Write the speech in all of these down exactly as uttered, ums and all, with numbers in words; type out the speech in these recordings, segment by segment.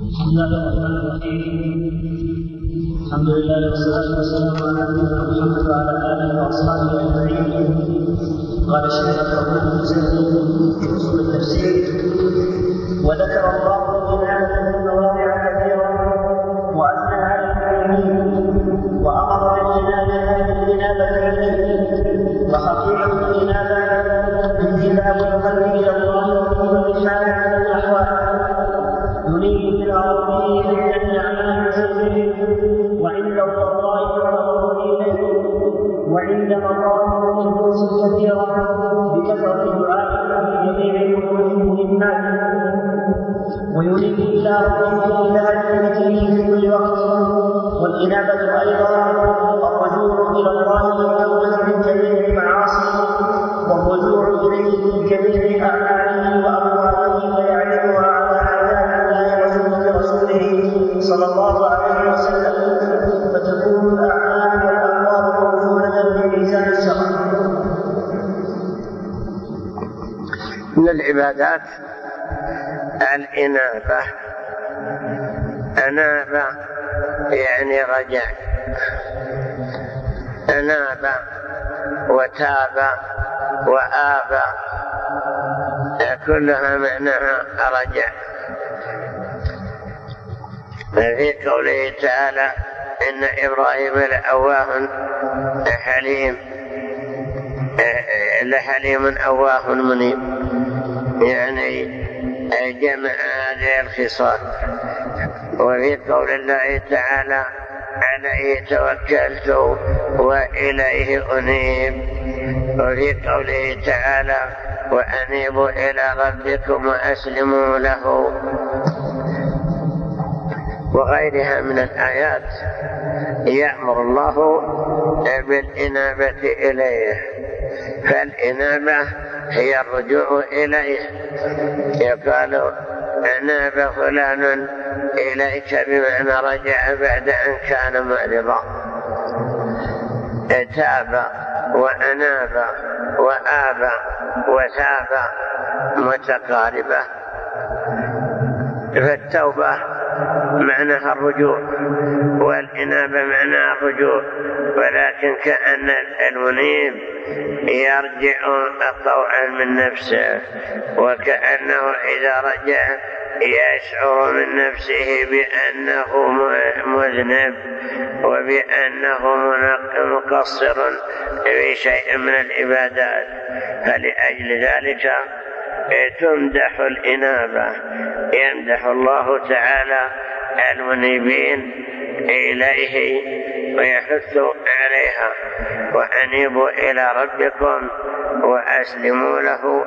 بسم الله الرحمن الرحيم. الحمد لله والصلاة والسلام على نبينا محمد وعلى آله وأصحابه أجمعين. قال الشيخ الرحمن المسلم في أصول التفسير: وذكر الله الإنابة من مواضع كثيرة وأثنى على المؤمنين وأمر بالإنابة إليه، وحقيقة الإنابة انتباه القلب إلى الله وطلب الحال على الأحوال، يريد إلى ربه عند النعماء وشكره، وعند الضراء يعرض إليه، وعند مقام النفوس الكثيرة بكثرة دعائه في جميع المهمات، ويريد إلى ربه إلى جنته في كل وقت. والإنابة أيضا الرجوع إلى الله والتوبة من جميع المعاصي، والرجوع إليه في جميع أعماله وأقواله، ويعلمها على عذاب الله وسنة رسوله صلى الله عليه وسلم، فتكون الأعمال والأقوال موزونة بميزان الشرع. من العبادات الإنابة. أناب يعني رجع، أناب وتاب وآب، كلها معناها رجع. في قوله تعالى: إن إبراهيم لأواه حليم لحليم أواه منيب، يعني جمع هذه الخصال. وفي قول الله تعالى: عليه توكلت وإليه أنيب. وفي قوله تعالى: وأنيبوا إلى ربكم وأسلموا له، وغيرها من الآيات يأمر الله بالإنابة إليه. فالإنابة هي الرجوع إليه. يقال: أناب فلان إليك، بمعنى رجع بعد أن كان معرضا. تاب وأناب وآب وتاب متقاربة. فالتوبة معناها الرجوع، والإنابة معناها الرجوع، ولكن كأن المنيب يرجع طوعا من نفسه، وكأنه إذا رجع يشعر من نفسه بأنه مذنب وبأنه مقصر في شيء من العبادات. فلأجل ذلك تمدح الإنابة، يمدح الله تعالى المنيبين إليه ويحث عليها: وأنيبوا إلى ربكم وأسلموا له.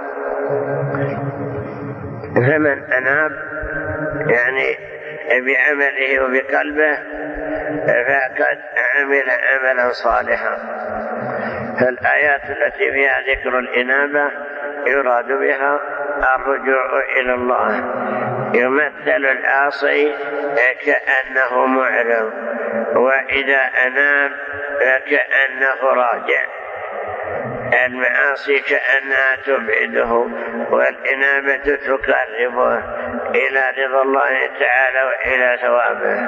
فمن أناب يعني بعمله وبقلبه فقد عمل عملا صالحا. فالآيات التي فيها ذكر الإنابة يراد بها الرجوع إلى الله. يمثل العاصي كأنه معرض، وإذا أناب فكأنه راجع. المعاصي كأنها تبعده، والإنابة تقربه إلى رضا الله تعالى وإلى ثوابه.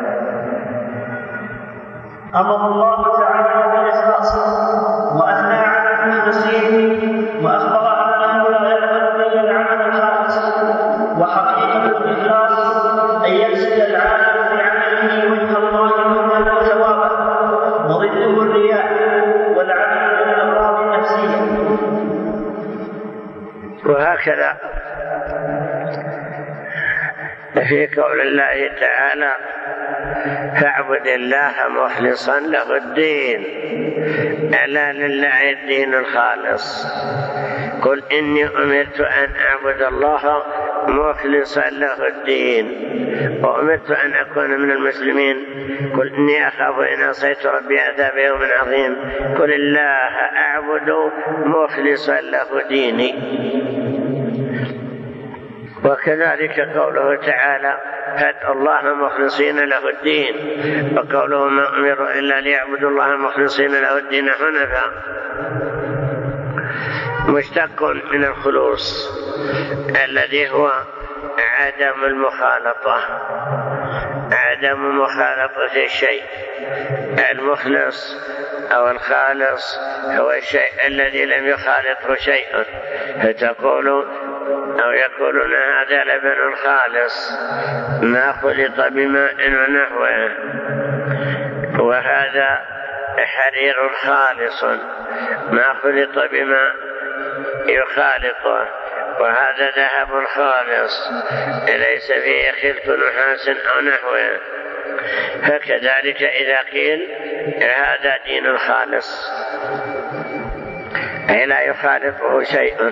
أمر الله تعالى بالإخلاص وأثنى على المخلصين، وأخبر أنه لا يقبل إلا العمل الخالص. وحقيقة الإخلاص أن يقصد العالم بعمله وجه الله نورا وثوابا، وضده الرياء والعمل من الأغراض النفسية. وهكذا في قول الله تعالى: فاعبد الله مخلصا له الدين، ألا لله الدين الخالص. قل إني أمرت أن أعبد الله مخلصا له الدين، وأمرت أن أكون من المسلمين. قل إني أخاف إن عصيت ربي عذاب يوم عظيم. قل الله أعبد مخلصا له ديني. وكذلك قوله تعالى: فادعوا الله مخلصين له الدين. وقوله: ما أمروا إلا ليعبدوا الله مخلصين له الدين حنفاء، مشتق من الخلوص الذي هو عدم المخالطة، عدم مخالطة الشيء. المخلص أو الخالص هو الشيء الذي لم يخالطه شيء، فتقول أو يقولون هذا لبن خالص ما خلط بماء ونحوه، وهذا حرير خالص ما خلط بماء يخالطه، وهذا ذهب خالص ليس فيه خلط نحاس أو نحوه. فكذلك إذا قيل هذا دين خالص أي لا يخالطه شيء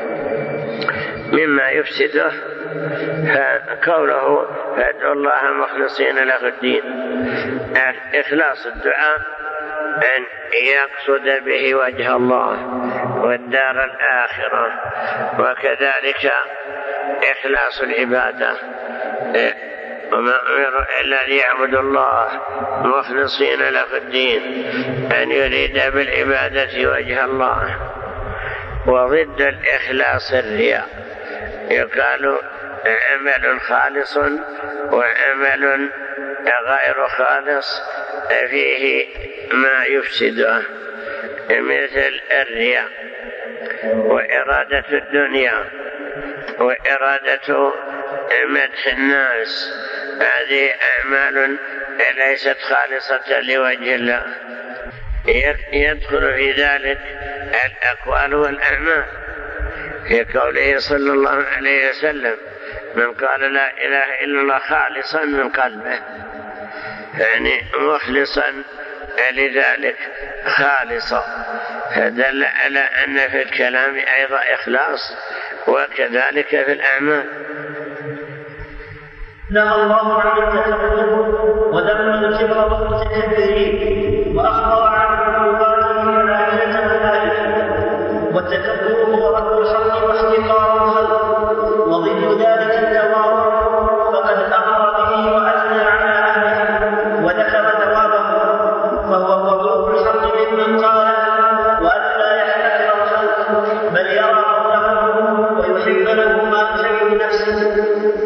مما يفسده، فقوله فادعوا الله مخلصين له الدين، إخلاص الدعاء أن يقصد به وجه الله والدار الآخرة، وكذلك إخلاص العبادة، وما أمروا إلا ليعبدوا الله مخلصين له الدين، أن يريد بالعبادة وجه الله. وضد الإخلاص الرياء، يقال عمل خالص وعمل غير خالص فيه ما يفسده، مثل الرياء وإرادة الدنيا وإرادة مدح الناس، هذه أعمال ليست خالصة لوجه الله. يدخل في ذلك الأقوال والأعمال، في قوله صلى الله عليه وسلم من قال لا إله إلا الله خالصا من قلبه، يعني مخلصا لذلك خالصا، فدل على أن في الكلام أيضا إخلاص وكذلك في الأعمال. نهى الله عن التكبر وذم الكبر والمتكبرين، وأخبر عن عقوباته عاجلة وآجلة. والتكبر هو رد الحق واحتقار الخلق، وضد ذلك التواضع، فقد أمر به وأثنى على أهله وذكر ثوابه، فهو قبول الحق ممن قال، وأن لا يحتقر الخلق بل يرى قوله ويحب له ما يحب نفسه.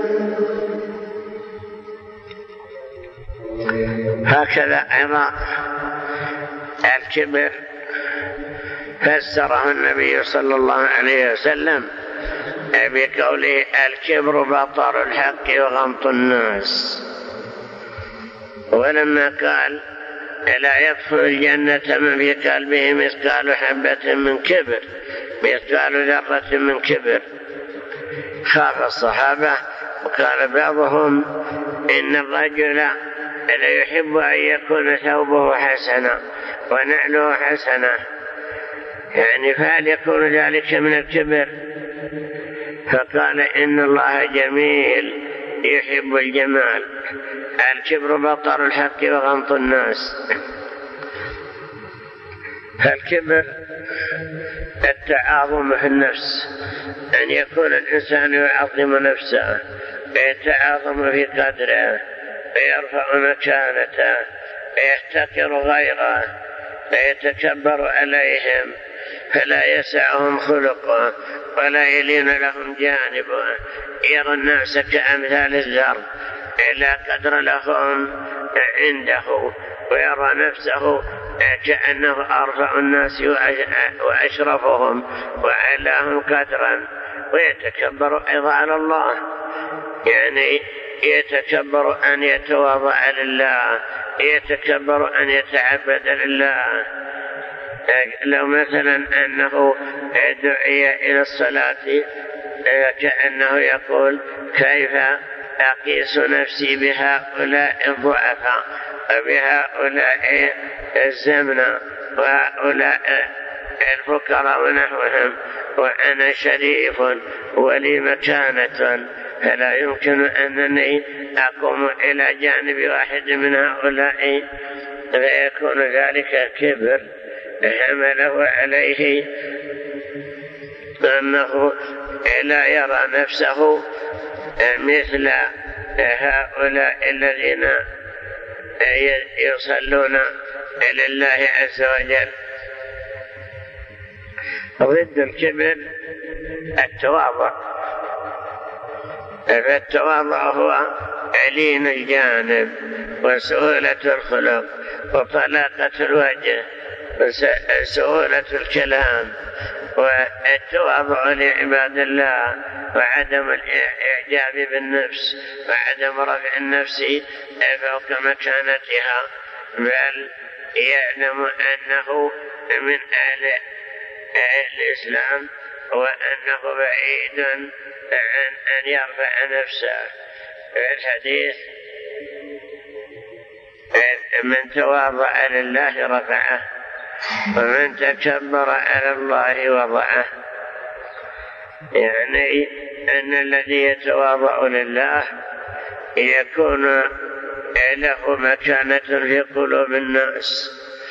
هكذا أيضا الكبر فسره النبي صلى الله عليه وسلم بقوله الكبر بطر الحق وغمط الناس. ولما قال لا يدخل الجنة من في قلبه مثقال حبة من كبر، مثقال ذرة من كبر، خاف الصحابة، وقال بعضهم إن الرجل لا يحب أن يكون ثوبه حسنا ونعله حسنا، يعني فهل يكون ذلك من الكبر؟ فقال إن الله جميل يحب الجمال، الكبر بطر الحق وغمط الناس. فالكبر التعاظم في النفس، أن يكون الإنسان يعظم نفسه ويتعاظم في قدره ويرفع مكانته ويحتقر غيره ويتكبر عليهم، فلا يسعهم خلقه ولا يلين لهم جانبه، يرى الناس كأمثال الذر لا قدر لهم عنده، ويرى نفسه كأنه أرفع الناس وأشرفهم وأعلاهم قدرا، ويتكبر أيضا على الله، يعني يتكبر أن يتواضع لله، يتكبر أن يتعبد لله. لو مثلا أنه دعي إلى الصلاة كأنه يقول كيف أقيس نفسي بهؤلاء الضعفاء وبهؤلاء الزمنة وهؤلاء الفقراء ونحوهم، وأنا شريف ولي مكانة، فلا يمكن أنني أقوم إلى جانب واحد من هؤلاء، فيكون ذلك كبر حمله عليه أنه لا يرى نفسه مثل هؤلاء الذين يصلون لله عز وجل. ضد الكبر التواضع، فالتواضع هو لين الجانب وسهولة الخلق وطلاقة الوجه وسهولة الكلام والتواضع لعباد الله وعدم الإعجاب بالنفس وعدم رفع النفس فوق مكانتها، بل يعلم أنه من أهل الإسلام وأنه بعيد عن أن يرفع نفسه. في الحديث من تواضع لله رفعه ومن تكبر على الله وضعه، يعني أن الذي يتواضع لله يكون له مكانة في قلوب الناس،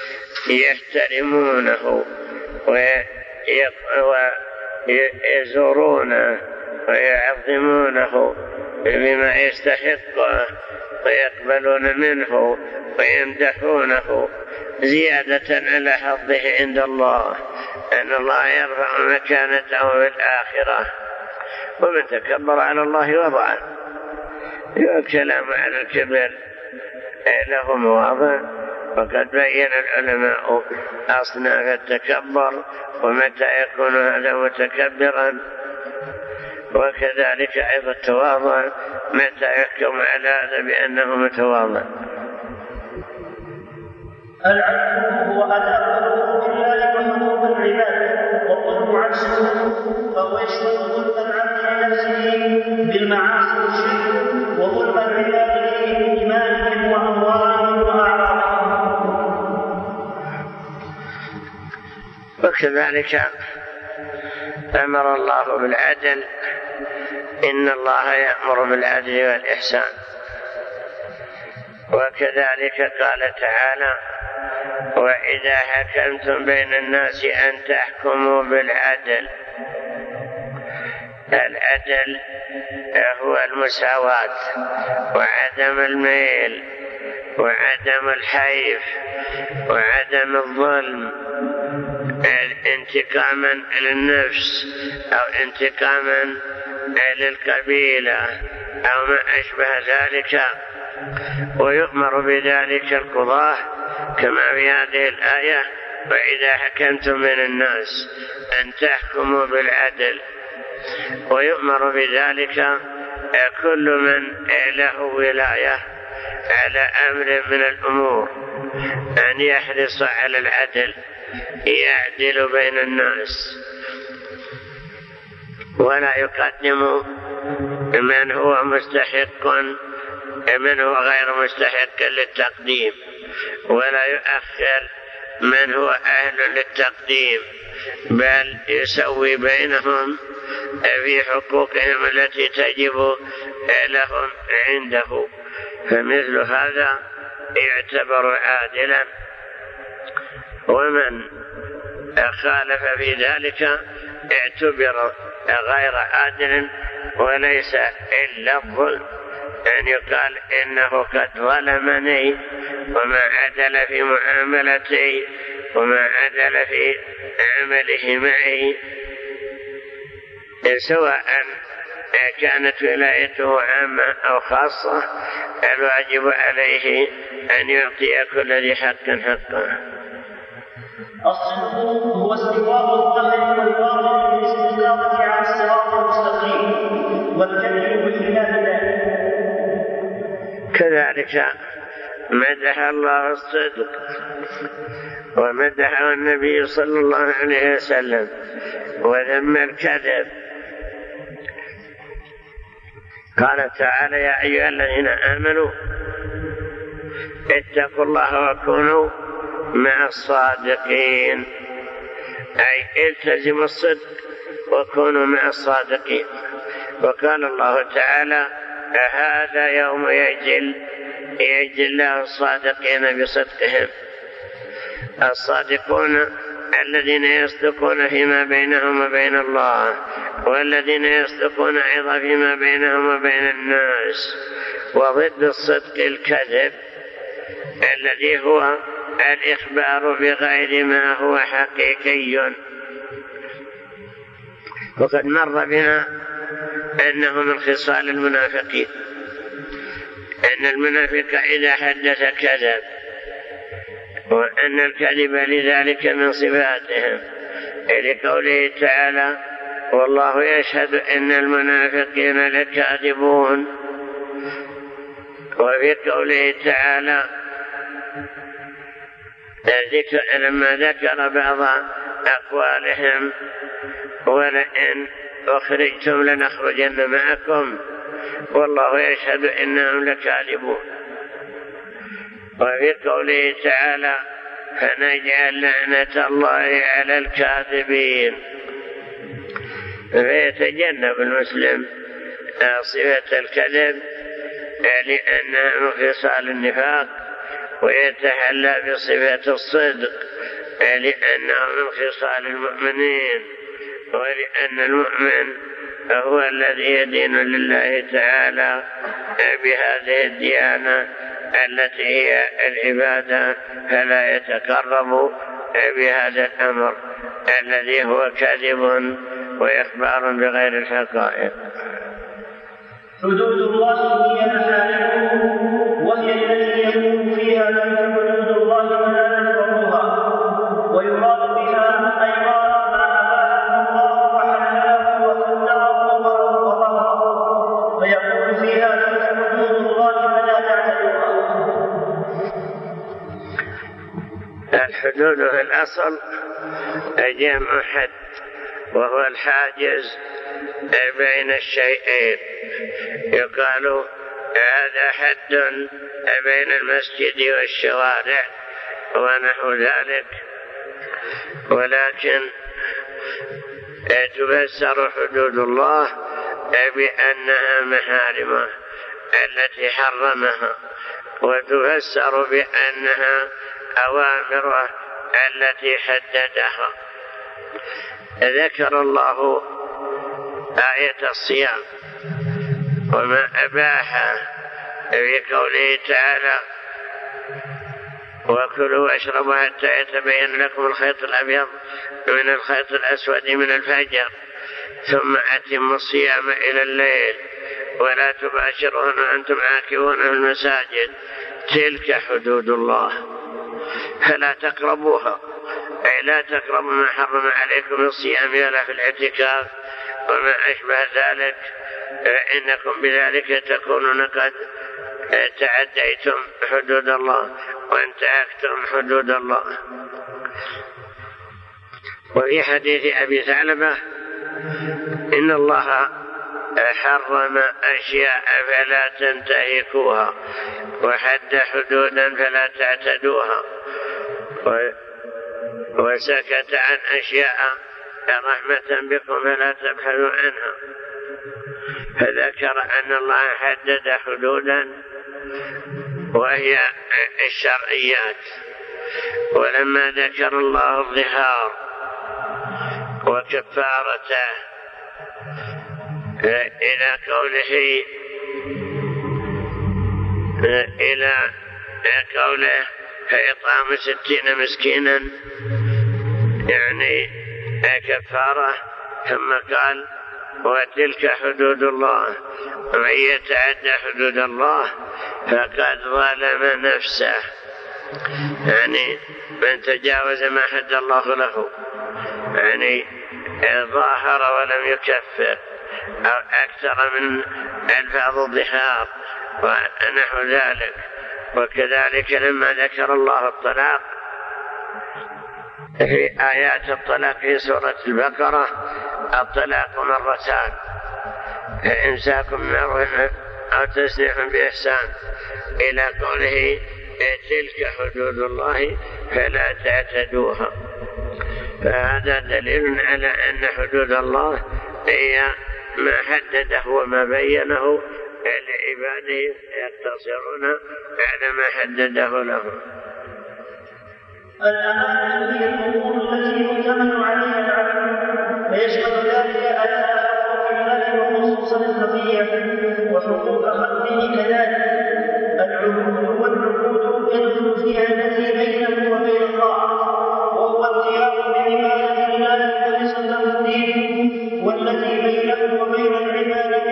يحترمونه ويزورونه ويعظمونه بما يستحقه ويقبلون منه ويمدحونه زيادة على حظه عند الله، أن الله يرفع مكانته في الآخرة. ومن تكبر على الله وضعه. الكلام على الكبر له مواضع، وقد بين العلماء أصناف التكبر ومتى يكون هذا متكبرا، وكذلك أيضا التواضع متى يحكم على هذا بأنه متواضع. العدل هو أداء حقوق الله وحقوق العباد، والظلم عكسه، فهو يشمل ظلم العبد لنفسه بالمعاصي والشرك، وظلم العباد بإيمانهم وأموالهم وأعراضهم. وكذلك أمر الله بالعدل، إن الله يأمر بالعدل والإحسان. وكذلك قال تعالى: وإذا حكمتم بين الناس أن تحكموا بالعدل. العدل هو المساواة وعدم الميل وعدم الحيف وعدم الظلم، انتقاما للنفس أو انتقاما للقبيلة أو ما أشبه ذلك. ويؤمر بذلك القضاة كما في هذه الآية: وإذا حكمتم من الناس أن تحكموا بالعدل. ويؤمر بذلك كل من له ولاية على أمر من الأمور أن يحرص على العدل، يعدل بين الناس ولا يقدم من هو مستحق من هو غير مستحق للتقديم، ولا يؤخر من هو أهل للتقديم، بل يسوي بينهم في حقوقهم التي تجب لهم عنده. فمثل هذا يعتبر عادلا، ومن خالف في ذلك اعتبر غير عادل، وليس إلا الظلم أن يقال إنه قد ظلمني وما عدل في معاملتي وما عدل في عمله معي، سواء كانت ولايته عامة أو خاصة. الواجب عليه أن يعطي كل ذي حق حقه. الصدق هو استواء الظهر والباطن بالاستقامة على الصراط المستقيم، والكذب بخلاف ذلك. كذلك مدح الله الصدق ومدحه النبي صلى الله عليه وسلم، وذم الكذب. قال تعالى: يا أيها الذين آمنوا اتقوا الله وكونوا مع الصادقين، أي التزموا الصدق وكونوا مع الصادقين. وقال الله تعالى: هذا يوم يجل يجل الله الصادقين بصدقهم. الصادقون الذين يصدقون فيما بينهم وبين الله، والذين يصدقون أيضا فيما بينهم وبين الناس. وضد الصدق الكذب الذي هو الإخبار بغير ما هو حقيقي. وقد مر بنا أنه من خصال المنافقين، أن المنافق إذا حدث كذب، وأن الكذب لذلك من صفاتهم، لقوله تعالى والله يشهد إن المنافقين لكاذبون. وفي قوله تعالى لما ذكر بعض أقوالهم ولئن أخرجتم لنخرجن معكم والله يشهد إنهم لكاذبون. وفي قوله تعالى فنجعل لعنة الله على الكاذبين. فيتجنب المسلم صفة الكذب لأنها من خصال النفاق، ويتحلى بصفة الصدق لأنه من خصال المؤمنين، ولأن المؤمن هو الذي يدين لله تعالى بهذه الديانة التي هي العبادة، فلا يتقرب بهذا الأمر الذي هو كذب وإخبار بغير الحقائق. حدود الله هي محارمه، وهي التي يكون فيها تلك حدود الله ولا نكرهها، ويراد بها أيضا ما أباحه الله وحلله وقدره وقدره، فيكون فيها تلك حدود الله فلا تعتدوها. الحدود في الأصل جمع حد، وهو الحاجز بين الشيئين. يقال هذا حد بين المسجد والشوارع ونحو ذلك، ولكن تفسر حدود الله بأنها محارمه التي حرمها، وتفسر بأنها أوامره التي حددها. ذكر الله آية الصيام وما أباح في قوله تعالى وكلوا واشربوا حتى يتبين لكم الخيط الأبيض من الخيط الأسود من الفجر ثم أتموا الصيام إلى الليل ولا تباشرون وأنتم عاكفون في المساجد، تلك حدود الله فلا تقربوها، أي لا تقربوا ما حرم عليكم الصيام ولا في الاعتكاف وما أشبه ذلك، فإنكم بذلك تكونون قد تعديتم حدود الله وانتهكتم حدود الله. وفي حديث أبي ثعلبة إن الله حرم أشياء فلا تنتهكوها وحد حدودا فلا تعتدوها، وسكت عن أشياء رحمة بكم فلا تبحثوا عنها. فذكر أن الله حدد حدودا وهي الشرعيات، ولما ذكر الله الظهار وكفارته إلى قوله إلى قوله فإطعام ستين مسكينا يعني كفارة، ثم قال وتلك حدود الله ومن يتعدى حدود الله فقد ظلم نفسه، يعني من تجاوز ما حد الله له، يعني ظاهر ولم يكفر أو أكثر من ألفاظ الظهار ونحو ذلك. وكذلك لما ذكر الله الطلاق في آيات الطلاق في سورة البقرة الطلاق مرتان، إمساك بمعروف أو تسريح بإحسان، إلى قوله تلك حدود الله فلا تعتدوها. فهذا دليل على أن حدود الله هي ما حدده وما بينه لعباده يقتصرون على ما حدده لهم. الأمانة هي الأمور التي يؤتمن عليها العبد، ويشمل ذلك على حقوق الله وخصوصا الخفية وحقوق خلقه كذلك. العهود والعقود يدخل فيها التي بينه وبين الله، وهو القيام بعبادة الله خالصة الدين، والتي بينه وبين العباد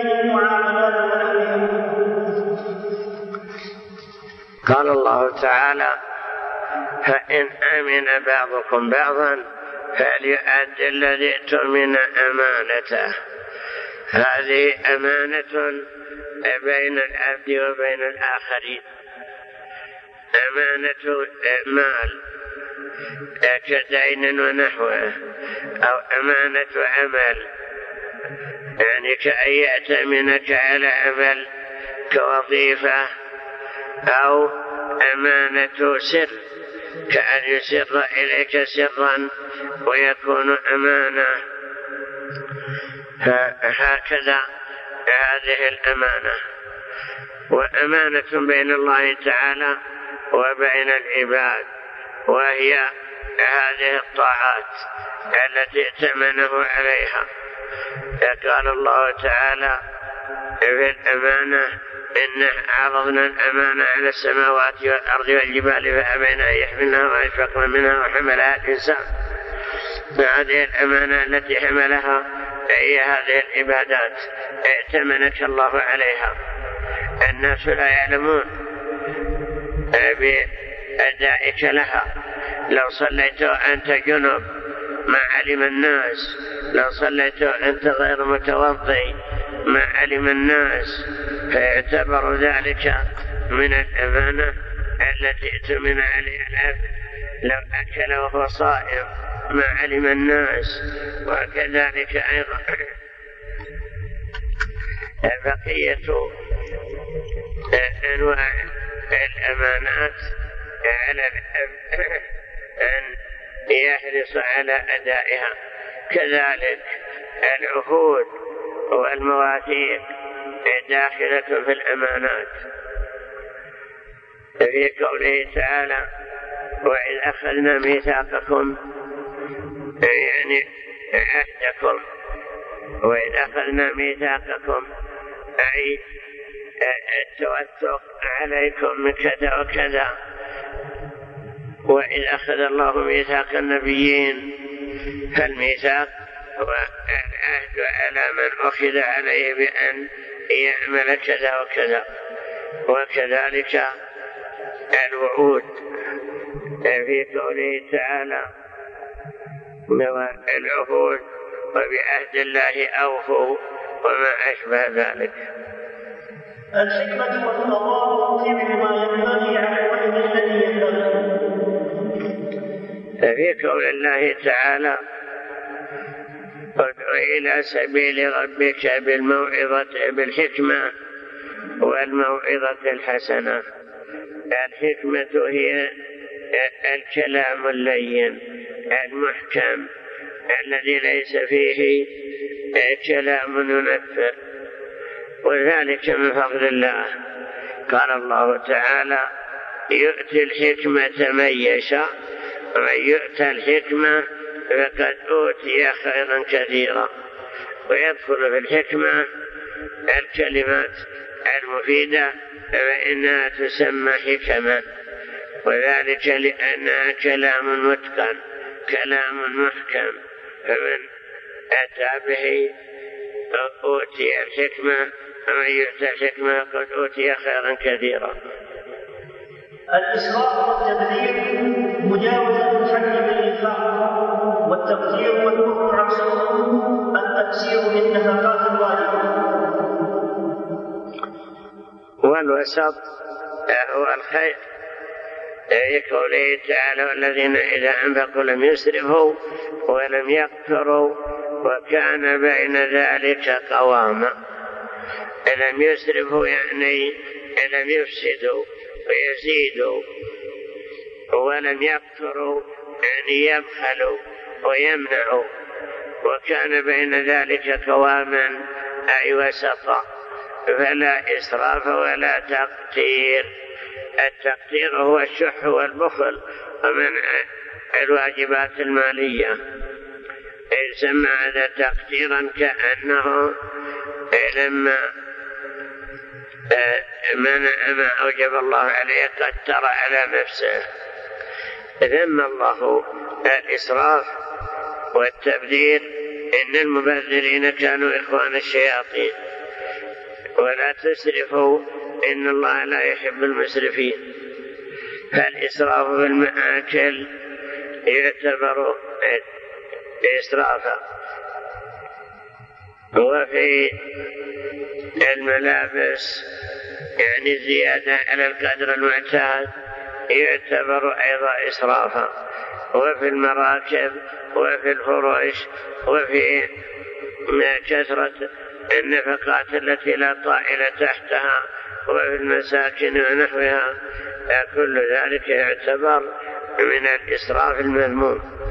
قال الله تعالى: فإن أمن بعضكم بعضا فليؤدي الذي اؤتمن أمانته. هذه أمانة بين العبد وبين الآخرين، أمانة مال كدين ونحوه، أو أمانة عمل، يعني كأن يأتمنك على عمل كوظيفة، أو أمانة سر كأن يسر إليك سرا ويكون أمانة. هكذا هذه الأمانة. وأمانة بين الله تعالى وبين العباد، وهي هذه الطاعات التي ائتمنه عليها. قال الله تعالى في الأمانة: إن عرضنا الأمانة على السماوات والأرض والجبال فأبين أن يحملنها وأشفقن منها وحملها الإنسان. فهذه الأمانة التي حملها هي هذه العبادات ائتمنك الله عليها. الناس لا يعلمون بأدائك لها. لو صليت وأنت جنب ما علم الناس، لو صليت وأنت غير متوضئ ما علم الناس، فيعتبر ذلك من الأمانة التي ائتمن عليها العبد. لو أكل وهو صائم ما علم الناس. وكذلك أيضا بقية أنواع الأمانات على العبد أن يحرص على أدائها. كذلك العهود والمواثيق داخلة في الأمانات، في قوله تعالى: وإذ أخذنا ميثاقكم، يعني عهدكم، وإذ أخذنا ميثاقكم أي التوثق عليكم من كذا وكذا. وإذ أخذ الله ميثاق النبيين، فالميثاق هو العهد على من أخذ عليه بأن يعمل كذا وكذا. وكذلك الوعود في قوله تعالى: العهود وبعهد الله أوفوا وما أشبه ذلك. الحكمة والقضاء في ما ينبغي على الوجه الذي ينبغي. في قول الله تعالى: ادع إلى سبيل ربك بالموعظة بالحكمة والموعظة الحسنة. الحكمة هي الكلام اللين المحكم الذي ليس فيه كلام ينفر، وذلك من فضل الله. قال الله تعالى: يؤتي الحكمة من يشاء ومن يؤتى الحكمة فقد أوتي خيرا كثيرا. ويدخل في الحكمة الكلمات المفيدة فإنها تسمى حكما، وذلك لأنها كلام متقن كلام محكم، فمن أتى به أوتي الحكمة ومن يؤتى الحكمة قد أوتي خيرا كثيرا. الإسراف والتبذير مجاوزة الحد بالإنفاق، والتقدير والكفر عكسه التقصير من نفقات الواجب. والوسط هو الخير، في قوله تعالى: والذين إذا أنفقوا لم يسرفوا ولم يقتروا وكان بين ذلك قواما. لم يسرفوا يعني لم يفسدوا ويزيدوا، ولم يقتروا يعني يبخلوا ويمنعوا، وكان بين ذلك قواما أي وسطا، فلا إسراف ولا تقتير. التقتير هو الشح والبخل ومنع الواجبات المالية، يسمى هذا تقتيرا، كأنه لما منع ما أوجب الله عليه قتر على نفسه. ذم الله الإسراف والتبذير: إن المبذرين كانوا إخوان الشياطين. ولا تسرفوا إن الله لا يحب المسرفين. فالإسراف في المآكل يعتبر إسرافا، وفي الملابس يعني زيادة على القدر المعتاد يعتبر أيضا إسرافا، وفي المراكب وفي الفروش وفي كثرة النفقات التي لا طائل تحتها وفي المساكن ونحوها، كل ذلك يعتبر من الإسراف المذموم.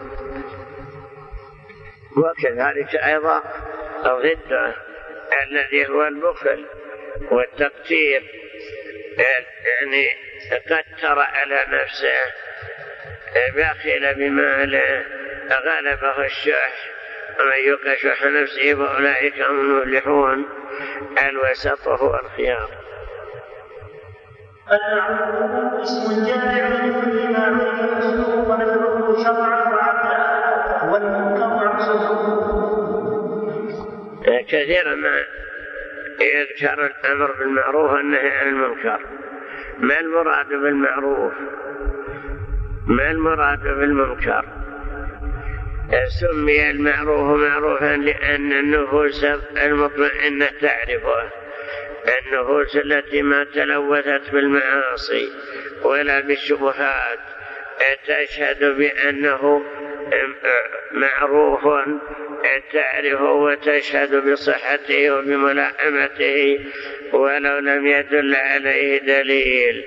وكذلك أيضا ضده الذي هو البخل والتقتير، يعني قتر على نفسه، بخل بماله، غلبه الشح، ومن يوق شح نفسه فأولئك هم المفلحون. الوسط هو الخيار. المعروف اسم جامع لكل ما عرف نفسه ونفعه شرعا وعقلا، والمنكر عكسه. كثيرا ما يذكر الأمر بالمعروف والنهي عن المنكر. ما المراد بالمعروف؟ ما المراد بالمنكر؟ سمي المعروف معروفا لأن النفوس المطمئنة تعرفه، النفوس التي ما تلوثت بالمعاصي ولا بالشبهات تشهد بأنه معروف، تعرفه وتشهد بصحته وبملائمته ولو لم يدل عليه دليل.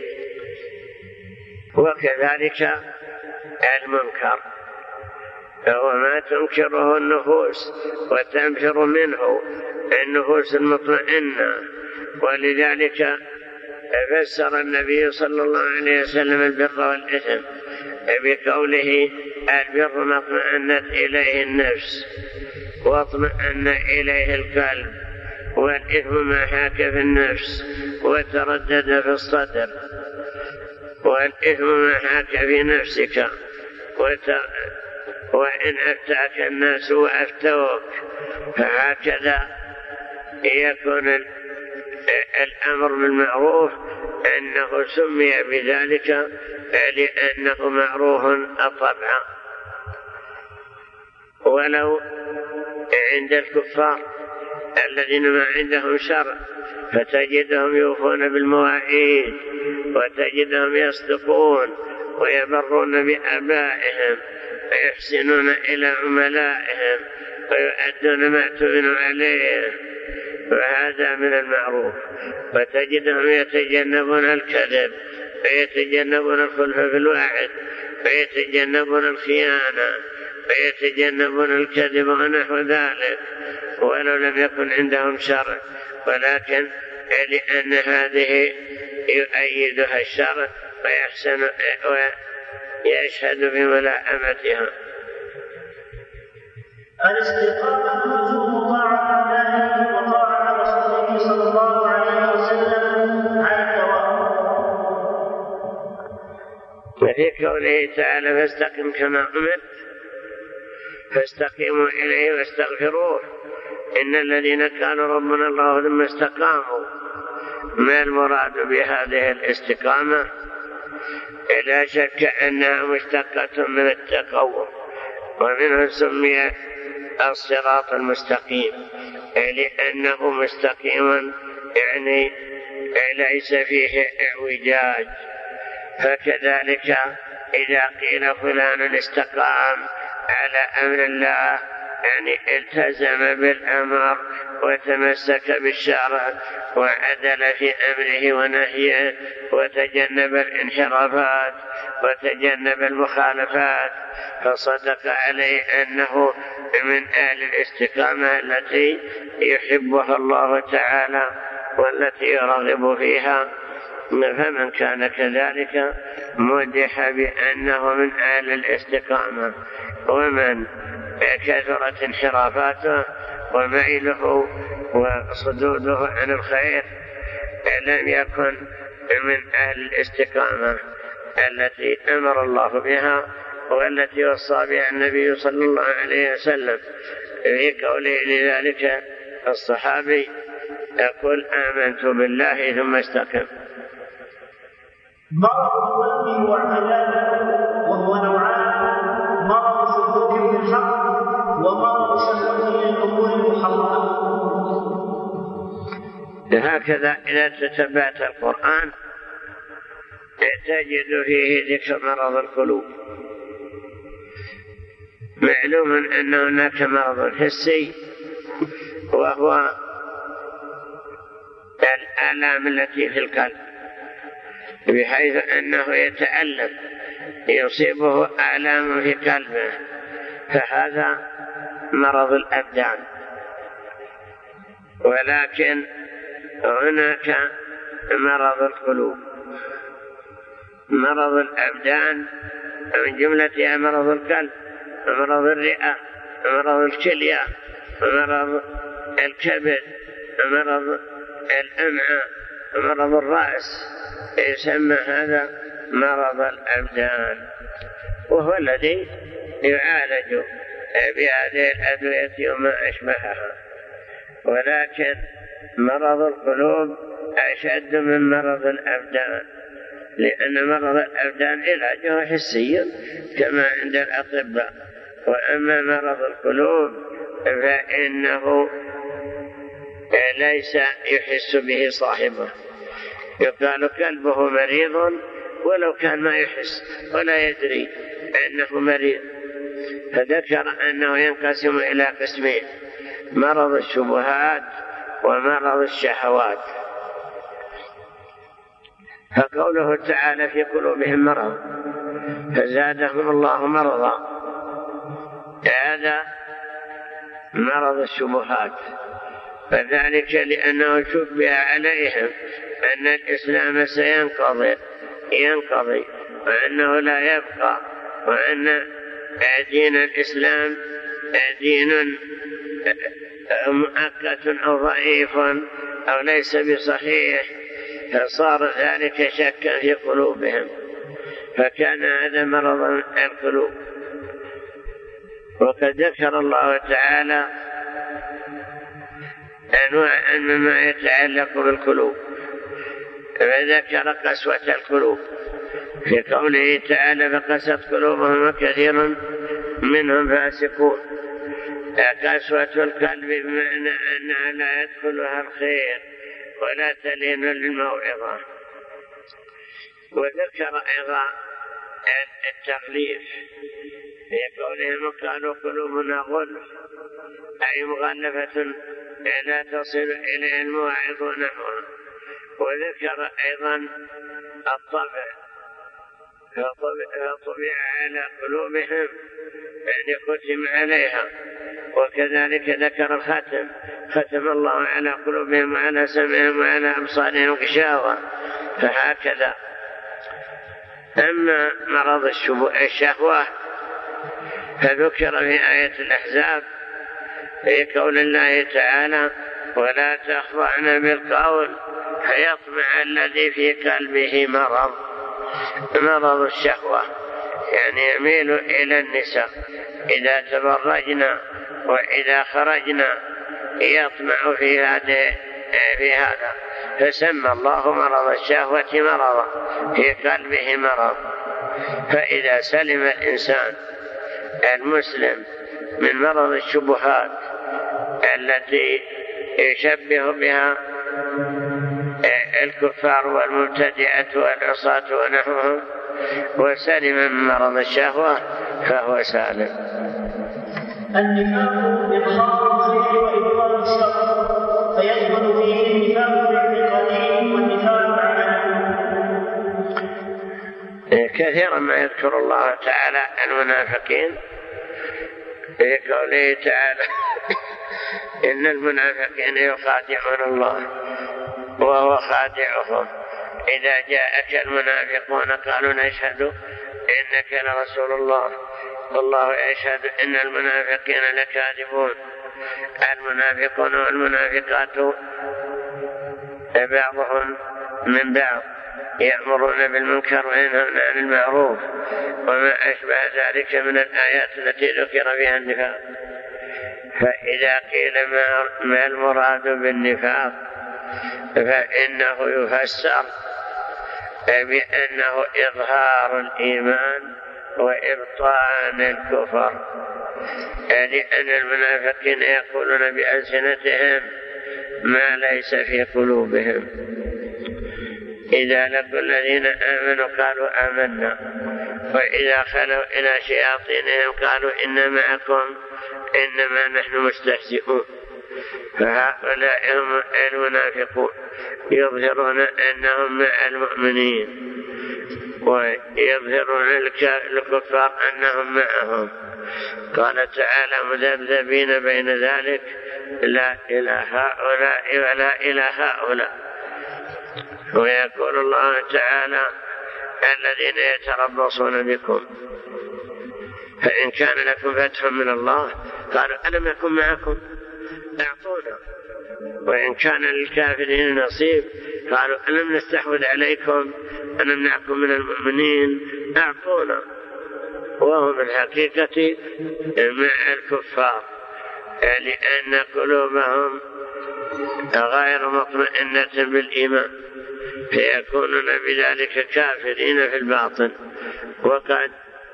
وكذلك المنكر هو ما تنكره النفوس وتنفر منه النفوس المطمئنة. ولذلك فسر النبي صلى الله عليه وسلم البر والإثم بقوله البر ما اطمأنت إليه النفس واطمأن إليه القلب، والإثم ما حاك في النفس وتردد في الصدر. والإثم ما حاك في نفسك وت... وإن أفتاك الناس وأفتوك، فهكذا يكون الأمر بالمعروف أنه سمي بذلك لأنه معروف الطبع. ولو عند الكفار الذين ما عندهم شرع فتجدهم يوفون بالمواعيد وتجدهم يصدقون ويبرون بآبائهم ويحسنون إلى عملائهم ويؤدون ما اؤتمنوا عليه، وهذا من المعروف. وتجدهم يتجنبون الكذب ويتجنبون الخلف في الوعد ويتجنبون الخيانة ويتجنبون الكذب ونحو ذلك، ولو لم يكن عندهم شرع، ولكن لأن هذه يؤيدها الشرع ويحسن ويشهد بملائمتها. الاستقامة لزوم طاعة الله وطاعة رسوله صلى الله عليه وسلم على الدوام. وفي قوله تعالى فاستقم كما أمرت فاستقيموا إليه واستغفروه إن الذين كانوا ربنا الله ثم استقاموا. ما المراد بهذه الاستقامة؟ لا شك أنها مشتقة من التقوى، ومنه سمي الصراط المستقيم لأنه مستقيم يعني ليس فيه اعوجاج. فكذلك إذا قيل فلان استقام على أمر الله يعني التزم بالأمر وتمسك بالشرع وعدل في أمره ونهيه وتجنب الانحرافات وتجنب المخالفات، فصدق عليه أنه من أهل الاستقامة التي يحبها الله تعالى والتي يرغب فيها. فمن كان كذلك مدح بأنه من أهل الاستقامة. ومن كثرت انحرافاته وميله وصدوده عن الخير لم يكن من أهل الاستقامة التي أمر الله بها والتي وصى بها النبي صلى الله عليه وسلم في قوله لذلك الصحابي يقول آمنت بالله ثم استقم. مرض القلب واعتلاله وهو نوعان: مرض شكوك بالحق ومرض شهوة للأمور المحرمة. هكذا إذا تتبعت القرآن تجد فيه ذكر مرض القلوب. معلوم أن هناك مرض حسي وهو الآلام التي في القلب، بحيث أنه يتألم يصيبه آلام في قلبه، فهذا مرض الأبدان. ولكن هناك مرض القلوب. مرض الأبدان من جملتها مرض القلب ومرض الرئة ومرض الكلية ومرض الكبد ومرض الأمعاء ومرض الرأس، يسمى هذا مرض الأبدان، وهو الذي يعالج بهذه الأدوية وما أشبهها. ولكن مرض القلوب أشد من مرض الأبدان، لأن مرض الأبدان علاجه حسي كما عند الأطباء، وأما مرض القلوب فإنه ليس يحس به صاحبه. يقال كلبه مريض ولو كان ما يحس ولا يدري أنه مريض. فذكر أنه ينقسم إلى قسمين: مرض الشبهات ومرض الشهوات. فقوله تعالى في قلوبهم مرض فزادهم الله مرضا، هذا مرض الشبهات، فذلك لأنه شبه عليهم أن الإسلام سينقضي ينقضي وأنه لا يبقى، وأن دين الإسلام دين مؤقت أو ضعيف أو ليس بصحيح، فصار ذلك شكا في قلوبهم، فكان هذا مرض القلوب. وقد ذكر الله تعالى أنواعا مما يتعلق بالقلوب، فذكر قسوة القلوب في قوله تعالى: فقست قلوبهم وكثير منهم فاسقون. قسوة القلب بمعنى أنها لا يدخلها الخير ولا تلين للموعظة. وذكر أيضا التغليف في قولهم: قالوا قلوبنا غلف، أي مغلفة لا تصل إليه المواعظ ونحوها. وذكر أيضا الطبع، فطبع على قلوبهم يعني ختم عليها. وكذلك ذكر الختم، ختم الله على قلوبهم وعلى سمعهم وعلى أبصارهم غشاوة، فهكذا. أما مرض الشهوة فذكر في آية الأحزاب في قول الله تعالى: ولا تخضعن بالقول فيطمع الذي في قلبه مرض. مرض الشهوة يعني يميل إلى النساء، إذا تبرجنا وإذا خرجنا يطمع في هذا في هذا فسمى الله مرض الشهوة مرضا، في قلبه مرض. فإذا سلم الإنسان المسلم من مرض الشبهات التي يشبه بها الكفار والمبتدعة والعصاة ونحوهم، وسلم من مرض الشهوة، فهو سالم. النفاق إظهار الخير وإبطال الشر، فيدخل فيه النفاق الاعتقادي والنفاق العملي. كثيرا ما يذكر الله تعالى المنافقين في قوله تعالى: إن المنافقين يخادعون الله وهو خادعهم، إذا جاءك المنافقون قالوا نشهد إنك لرسول الله والله يشهد إن المنافقين لكاذبون. المنافقون والمنافقات بعضهم من بعض، يأمرون بالمنكر وينهون عن المعروف وما أشبه ذلك من الآيات التي ذكر فيها النفاق. فإذا قيل ما المراد بالنفاق فإنه يفسر بأنه إظهار الإيمان وإبطان الكفر، لأن المنافقين يقولون بألسنتهم ما ليس في قلوبهم. إذا لقوا الذين آمنوا قالوا آمنا، وإذا خلوا إلى شياطينهم قالوا إن معكم إنما نحن مستهزئون. فهؤلاء هم المنافقون يظهرون أنهم مع المؤمنين ويظهرون الكفار أنهم معهم. قال تعالى مذبذبين بين ذلك لا إلى هؤلاء ولا إلى هؤلاء. ويقول الله تعالى الذين يتربصون بكم فإن كان لكم فتح من الله قالوا ألم يكن معكم أعطونا، وإن كان للكافرين نصيب قالوا ألم نستحوذ عليكم أنمنعكم من المؤمنين أعطونا، وهم الحقيقة مع الكفار لأن قلوبهم غير مطمئنة بالإيمان، فيكونون بذلك كافرين في الباطن. وقد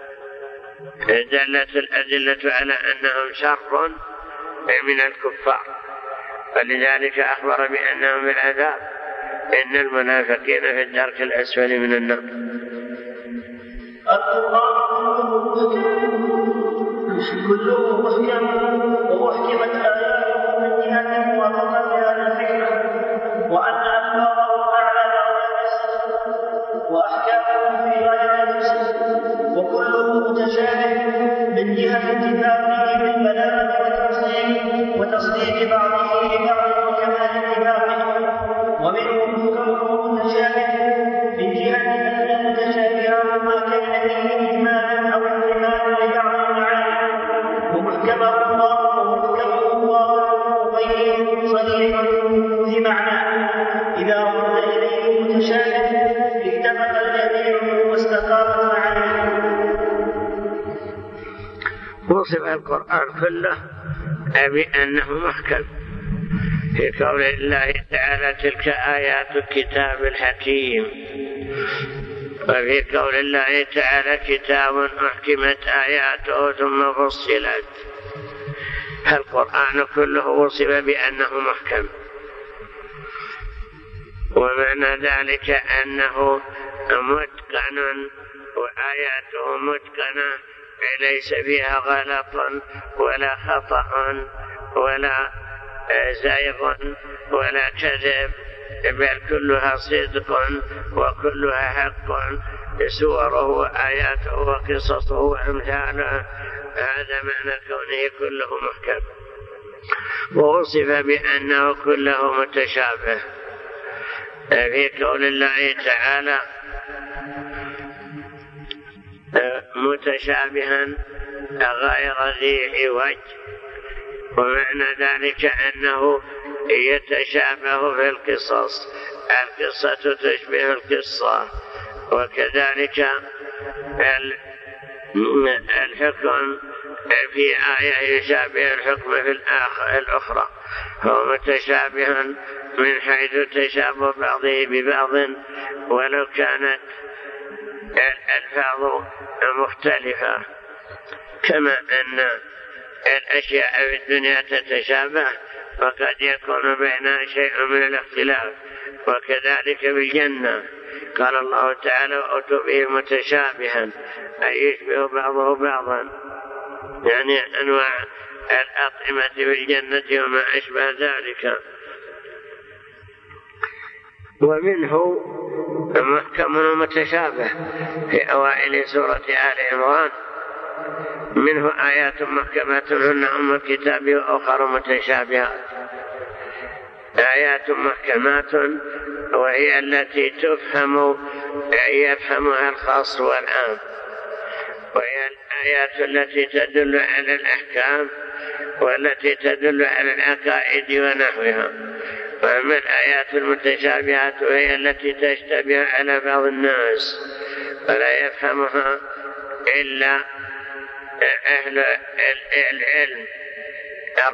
دلت الأدلة على أنهم شر من الكفار، فلذلك أخبر بأنهم بالعذاب إن المنافقين في الدرك الأسفل من النار. كله محكم وأحكمت آياته من جهة موافقتها للفكرة، وأن أخباره أعلى درجات وأحكامه في غاية الحسن، وكله متشابه من جهة اتفاقه بالبلاغة والتصديق وتصديق بعضه لبعض وكمال اتفاقه، ومنه كونه متشابه من جهة أن المتشابه ما كان فيه إجمالا أو احتمالا لبعض المعاني، ومحكمه الله ومحكمه الله مبين صريح في معناه. إذا رد إليه متشابه اتفق الجميع واستقامت معانيه. وصف القرآن كله بأنه محكم في قول الله تعالى تلك آيات الكتاب الحكيم، وفي قول الله تعالى كتاب أحكمت آياته ثم فصلت. القرآن كله وصف بأنه محكم، ومعنى ذلك أنه متقن وآياته متقنة ليس فيها غلط ولا خطأ ولا زيغ ولا كذب، بل كلها صدق وكلها حق، سوره وآياته وقصصه وأمثاله. هذا معنى كونه كله محكم. ووصف بأنه كله متشابه في قول الله تعالى متشابها غير ذي عوج، ومعنى ذلك أنه يتشابه في القصص، القصة تشبه القصة، وكذلك الحكم في آية يشابه الحكم في الأخرى، هو متشابها من حيث تشابه بعضه ببعض ولو كانت الألفاظ مختلفة، كما أن الأشياء في الدنيا تتشابه وقد يكون بينها شيء من الاختلاف، وكذلك بالجنة قال الله تعالى وأتوا به متشابها أي يشبه بعضه بعضا، يعني أنواع الأطعمة بالجنة وما أشبه ذلك. ومنه محكم ومتشابه في أوائل سورة آل عمران، منه آيات محكمات هن أم الكتاب وأخر متشابهات. آيات محكمات وهي التي تفهم يفهمها الخاص والعام، وهي الآيات التي تدل على الأحكام والتي تدل على العقائد ونحوها. وأما الآيات المتشابهات وهي التي تشتبه على بعض الناس ولا يفهمها إلا أهل العلم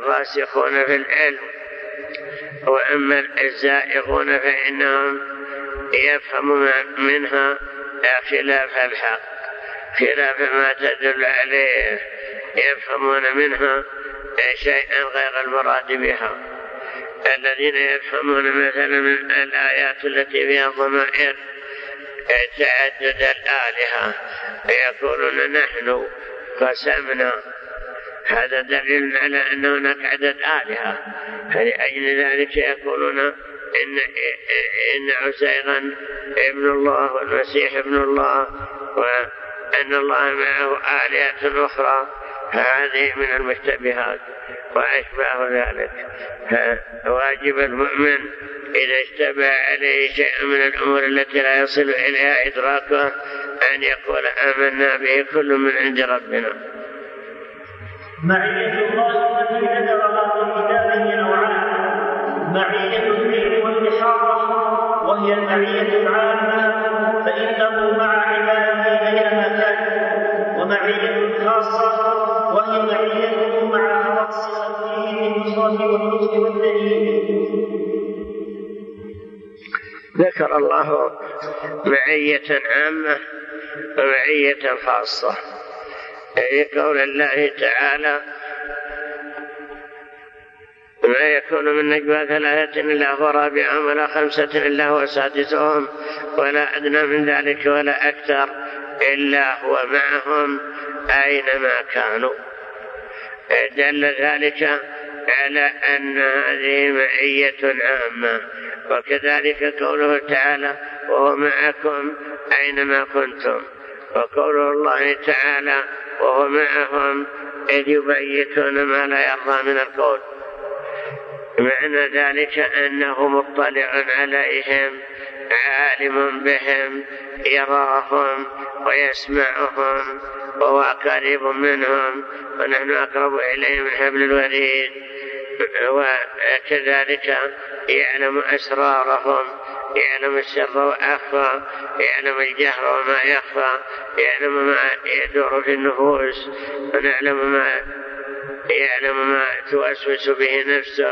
الراسخون في العلم، وأما الزائغون فإنهم يفهم منها خلاف الحق، خلاف ما تدل عليه، يفهمون منها شيئا غير المراد بها. الذين يفهمون مثلا من الآيات التي فيها ضمائر تعدد الآلهة يقولون نحن قسمنا، هذا دليل على أن هناك عدد آلهة، فلأجل ذلك يقولون إن, إن عزيرا ابن الله والمسيح ابن الله وأن الله معه آلهة أخرى، فهذه من المشتبهات وأشباه ذلك. فواجب المؤمن إذا اشتبه عليه شيء من الأمور التي لا يصل إليها إدراكه أن يقول آمنا به كل من عند ربنا. معية الله التي ذكرها في كتابه نوعان: معية العلم والإحاطة، وهي المعية العامة فإنه مع عباده أينما كان، ومعية خاصة وهي معيته مع خاص خلقه بالنصرة والنصر والدليل. ذكر الله معية عامة ومعية خاصة في قول الله تعالى: ما يكون من نجوى ثلاثة إلا هو رابعهم ولا خمسة إلا هو سادسهم ولا أدنى من ذلك ولا أكثر إلا هو معهم أينما كانوا. دل ذلك على أن هذه معية عامة. وكذلك قوله تعالى: وهو معكم أينما كنتم، وقوله الله تعالى: وهو معهم إذ يبيتون ما لا يرضى من القول. معنى ذلك أنه مطلع عليهم، عالم بهم، يراهم ويسمعهم وهو قريب منهم، ونحن أقرب إليه من حبل الوريد. وكذلك يعلم أسرارهم، يعلم السر وأخفى، يعلم الجهر وما يخفى، يعلم ما يدور في النفوس، ونعلم ما يعلم ما توسوس به نفسه.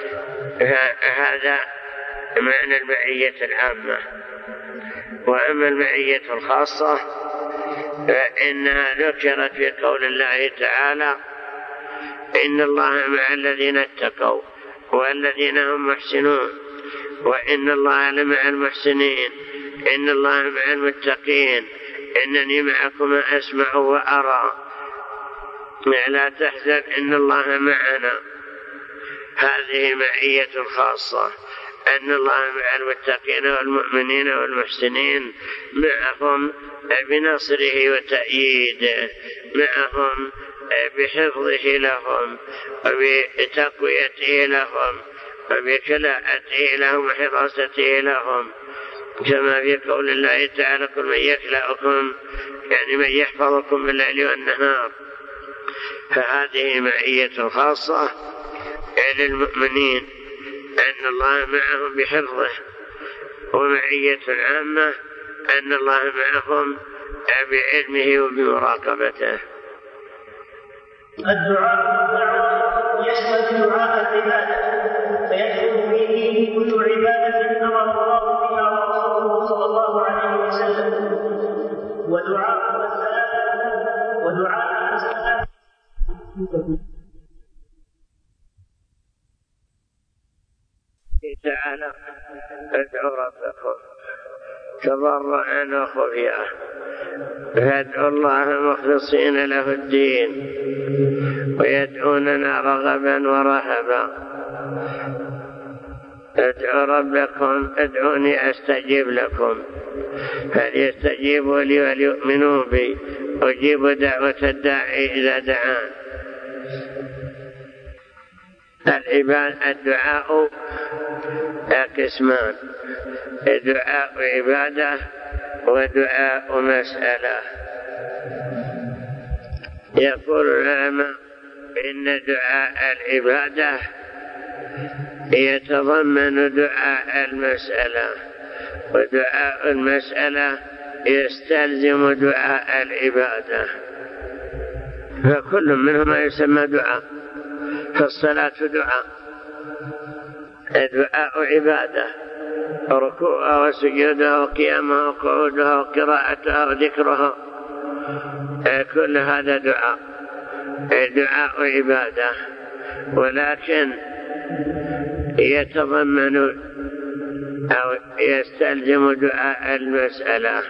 هذا معنى المعية العامة. وأما المعية الخاصة فإنها ذكرت في قول الله تعالى: إن الله مع الذين اتقوا والذين هم محسنون، وإن الله لمع المحسنين، إن الله مع المتقين، إنني معكم أسمع وأرى، لا تحزن إن الله معنا. هذه معية خاصة، أن الله مع المتقين والمؤمنين والمحسنين، معهم بنصره وتأييده، معهم بحفظه لهم وبتقويته لهم وبكلاءته لهم وحراسته لهم، كما في قول الله تعالى: قل من يكلأكم، يعني من يحفظكم بالليل والنهار. فهذه معية خاصة للمؤمنين، أن الله معهم بحفظه، ومعية عامة أن الله معهم بعلمه وبمراقبته. الدعاء والدعوة يشمل دعاء العبادة، فيدخل فيه كل عبادة أمر الله بها ورسوله صلى الله عليه وسلم، ودعاء المسألة ودعاء المسألة تعالى: ادعوا ربكم تضرعا وخفيا، فادعوا الله مخلصين له الدين، ويدعوننا رغبا ورهبا. ادعوا ربكم، ادعوني استجيب لكم، فليستجيبوا لي وليؤمنوا بي، اجيب دعوة الداعي اذا دعان. الدعاء قسمان: دعاء عبادة ودعاء مسألة. يقول العلماء إن دعاء العبادة يتضمن دعاء المسألة، ودعاء المسألة يستلزم دعاء العبادة، فكل منهما يسمى دعاء. فالصلاة دعاء، دعاء عبادة، ركوعها وسجودها وقيامها وقعودها وقراءتها وذكرها، كل هذا دعاء دعاء عبادة، ولكن يتضمن أو يستلزم دعاء المسألة،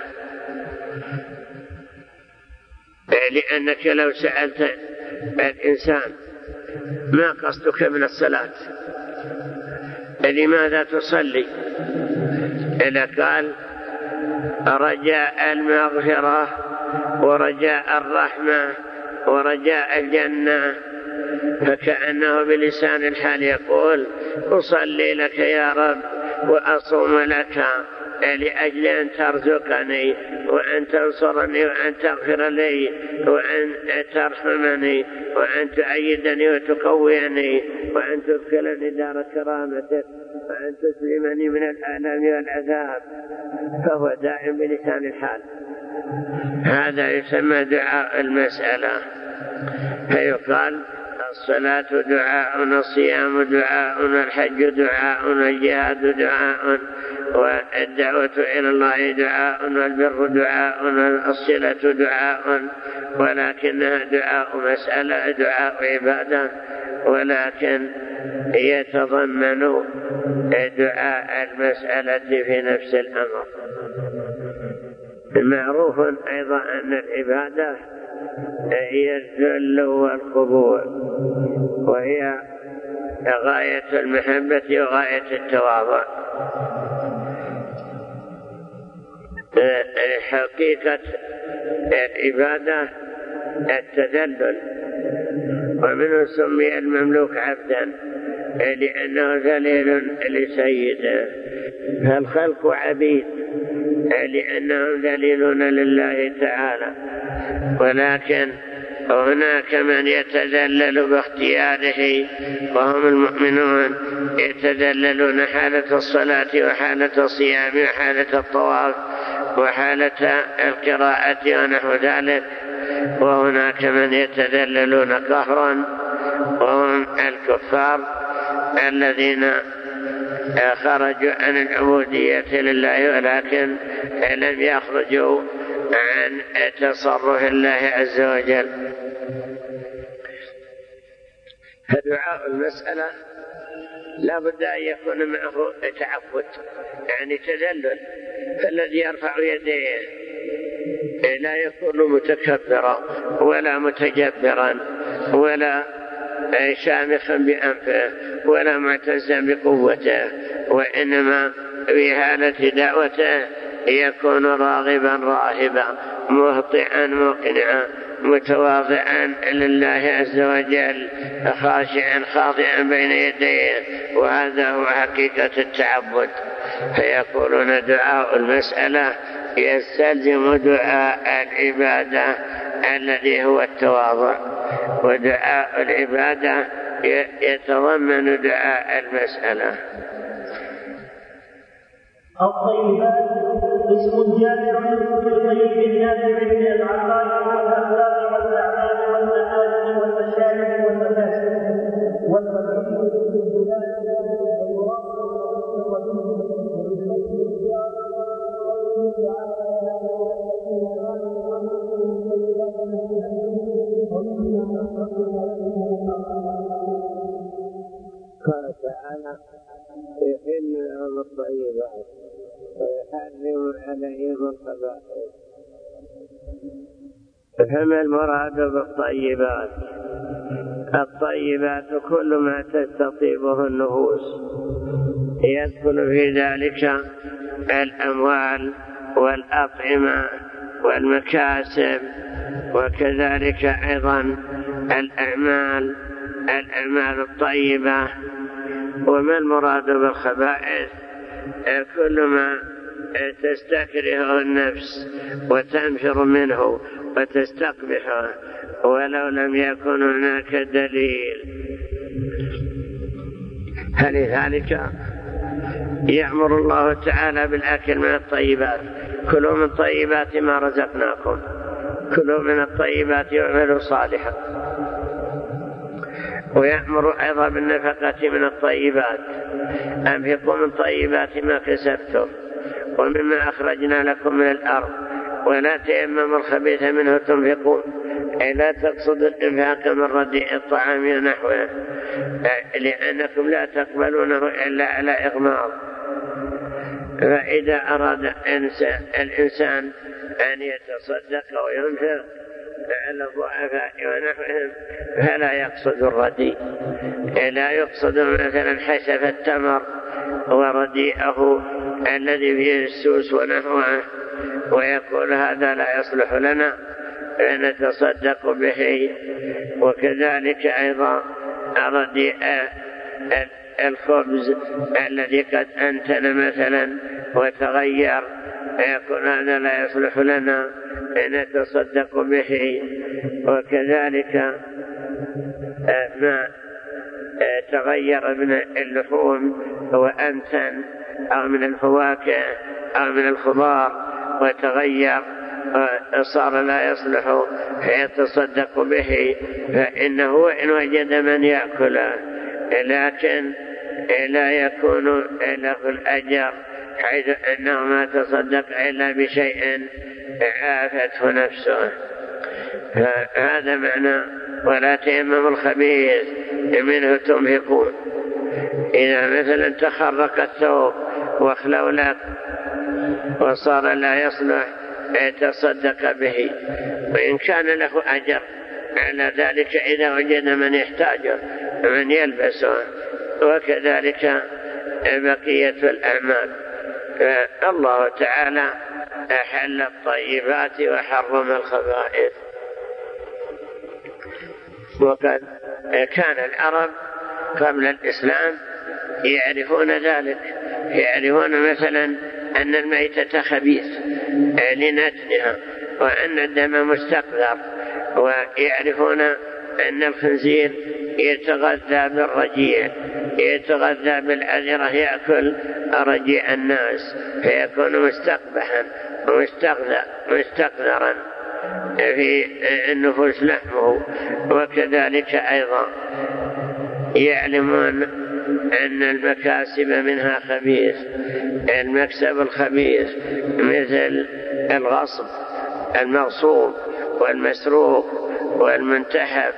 لأنك لو سألت الإنسان ما قصدك من الصلاة، لماذا تصلي، إذا قال رجاء المغفرة ورجاء الرحمة ورجاء الجنة، فكأنه بلسان الحال يقول أصلي لك يا رب وأصوم لك لأجل أن ترزقني وأن تنصرني وأن تغفر لي وأن ترحمني وأن تؤيدني وتقويني وأن تدخلني دار كرامتك وأن تسلمني من الآلام والعذاب، فهو داعم بلسان الحال. هذا يسمى دعاء المسألة، فيقال الصلاة دعاء، الصيام دعاء، الحج دعاء، الجهاد دعاء، والدعوة إلى الله دعاء، والبر دعاء، الصلة دعاء، ولكنها دعاء مسألة، دعاء عبادة، ولكن يتضمن دعاء المسألة في نفس الأمر. معروف أيضا أن العبادة هي الذل والخضوع، وهي غاية المحبة وغاية التواضع. حقيقة العبادة التذلل، ومنه سمي المملوك عبدا لأنه ذليل لسيده، فالخلق عبيد لأنهم ذليلون لله تعالى، ولكن هناك من يتذلل باختياره وهم المؤمنون، يتذللون حالة الصلاة وحالة الصيام وحالة الطواف وحالة القراءة ونحو ذلك، وهناك من يتذللون قهرا وهم الكفار الذين خرجوا عن العبودية لله ولكن لم يخرجوا عن تصرف الله عز وجل. فدعاء المسألة لا بد أن يكون معه تعبد، يعني تذلل، فالذي يرفع يديه لا يكون متكبرا ولا متجبرا ولا شامخا بأنفه ولا معتزا بقوته، وإنما في حالة دعوته يكون راغبا راهبا مهطئا مقنعا متواضعا لله عز وجل خاشعا خاضعا بين يديه، وهذا هو حقيقة التعبد. فيقولون دعاء المسألة يستلزم دعاء العبادة الذي هو التواضع، ودعاء العبادة يتضمن دعاء المسألة. الطيبات اسم جامع للطيب النافع من العقائد والاخلاق والاعمال والمآل والمشاعر والمفاسد والمفاسد قال تعالى يحل لهم الطيبات ويحرم عليهم الخبائث. فما المراد بالطيبات؟ الطيبات كل ما تستطيبه النفوس، يدخل في ذلك الأموال والأطعمة والمكاسب، وكذلك أيضا الأعمال الأعمال الطيبة. وما المراد بالخبائث؟ كل ما تستكره النفس وتنفر منه وتستقبحه ولو لم يكن هناك دليل. فلذلك يأمر الله تعالى بالأكل من الطيبات، كلوا من طيبات ما رزقناكم، كلوا من الطيبات واعملوا صالحا. ويأمر أيضا بالنفقة من الطيبات، أنفقوا من طيبات ما كسبتم ومما أخرجنا لكم من الأرض ولا تيمموا الخبيث منه تنفقون، أي لا تقصدوا الإنفاق من رديء الطعام ونحوه، لأنكم لا تقبلونه إلا على إغماض. فإذا أراد الإنسان أن يتصدق وينفق على الضعفاء ونحوهم فلا يقصد الرديء، لا يقصد مثلا حشف التمر ورديئه الذي فيه السوس ونحوه ويقول هذا لا يصلح لنا فنتصدق به. وكذلك أيضا رديء الخبز الذي قد أنتن مثلا وتغير فيقول هذا لا يصلح لنا نتصدق به. وكذلك ما تغير من اللحوم وأنتن أو من الفواكه أو من الخضار وتغير صار لا يصلح فيتصدق به، فإنه إن وجد من يأكله لكن لا يكون له الأجر حيث أنه ما تصدق إلا بشيء عافته نفسه. هذا معنى ولا تيمموا الخبيث منه تنفقون. إذا مثلا تخرق الثوب وخلولك وصار لا يصلح تصدق به، وإن كان له أجر على ذلك إذا وجد من يحتاجه من يلبسه. وكذلك بقية الأعمال. الله تعالى أحل الطيبات وحرم الخبائث. وقد كان العرب قبل الإسلام يعرفون ذلك، يعرفون مثلا أن الميتة خبيث لنتنها وأن الدم مستقذر، ويعرفون أن الخنزير يتغذى بالرجيع، يتغذى بالعذرة، يأكل رجيع الناس فيكون مستقبحا ومستقذرا في النفوس لحمه. وكذلك أيضا يعلمون أن المكاسب منها خبيث، المكسب الخبيث مثل الغصب المغصوب والمسروق والمنتحب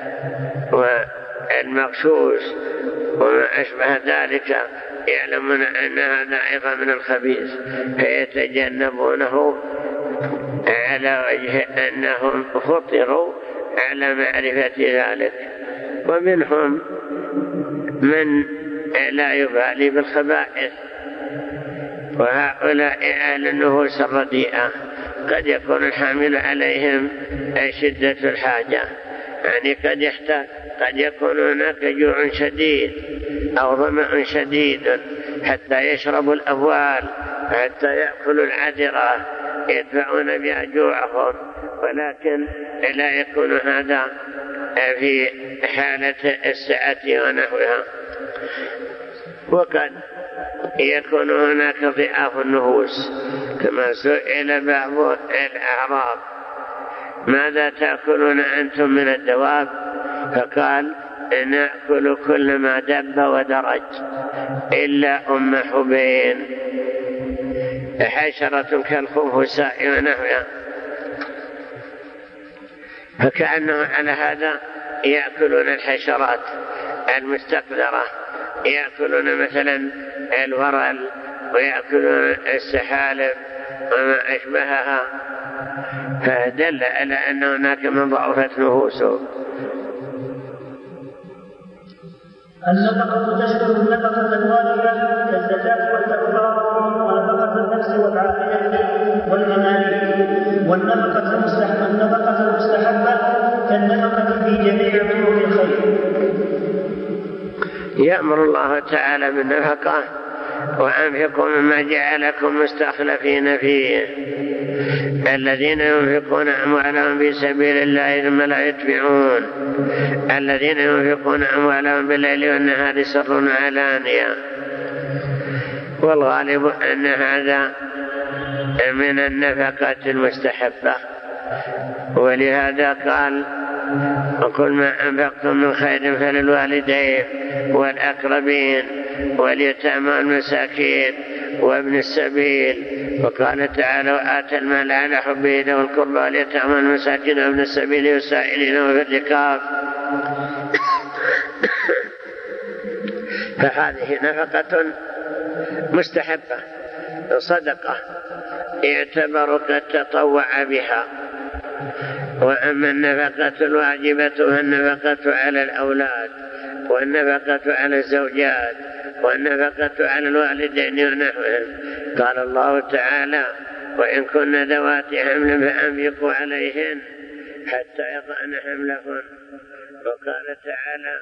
والمغشوش وما أشبه ذلك، يعلمون أن هذا أيضا من الخبيث فيتجنبونه على وجه أنهم فطروا على معرفة ذلك. ومنهم من لا يبالي بالخبائث، وهؤلاء أهل النفوس الرديئة قد يكون الحامل عليهم شدة الحاجة، يعني قد يحتاج قد يكون هناك جوع شديد أو ظمأ شديد حتى يشربوا الأبوال، حتى يأكلوا العذرة يدفعون بها جوعهم، ولكن لا يكون هذا في حالة السعة ونحوها. وقد يكون هناك ضعاف النفوس، كما سئل بعض الأعراب ماذا تأكلون أنتم من الدواب؟ فقال نأكل كل ما دب ودرج إلا أم حبين، حشرة كالخنفساء ونحوها. فكأنه على هذا يأكلون الحشرات المستقذرة، يأكلون مثلا الورل ويأكلون السحالب وما أشبهها، فدل على أن هناك من ضعفت نفوسه. النفقة تشمل النفقة الواجبة كالزكاة والكفارة ونفقة النفس والعافية والممالك، والنفقة المستحبة النفقة المستحبة كالنفقة في جميع طرق الخير. يأمر الله تعالى بالنفقة وأنفقوا مما جعلكم مستخلفين فيه، الذين ينفقون أموالهم في سبيل الله ثم لا يتبعون، الذين ينفقون أموالهم بالليل والنهار سرا وعلانية. والغالب أن هذا من النفقة المستحبة، ولهذا قال وقل ما أنفقتم من خير فللوالدين والأقربين واليتامى والمساكين وابن السبيل. وقال تعالى وآتى المال على حبه ذوي القربى واليتامى والمساكين وابن السبيل والسائلين وفي الرقاب. فهذه نفقة مستحبة صدقة يعتبر قد تطوع بها. وأما النفقة الواجبة فالنفقة على الأولاد والنفقة على الزوجات والنفقة على الوالدين ونحوهم. قال الله تعالى وإن كن ذواتي حمل فأنفقوا عليهن حتى يضعن حملهن. وقال تعالى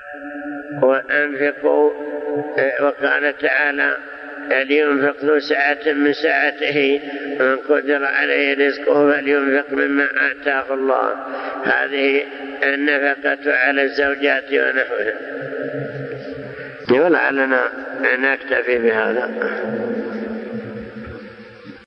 وأنفقوا وقال تعالى لينفق ذو سعة من سعته ومن قدر عليه رزقه فلينفق مما آتاه الله. هذه النفقة على الزوجات ونحوها. ولعلنا نكتفي بهذا.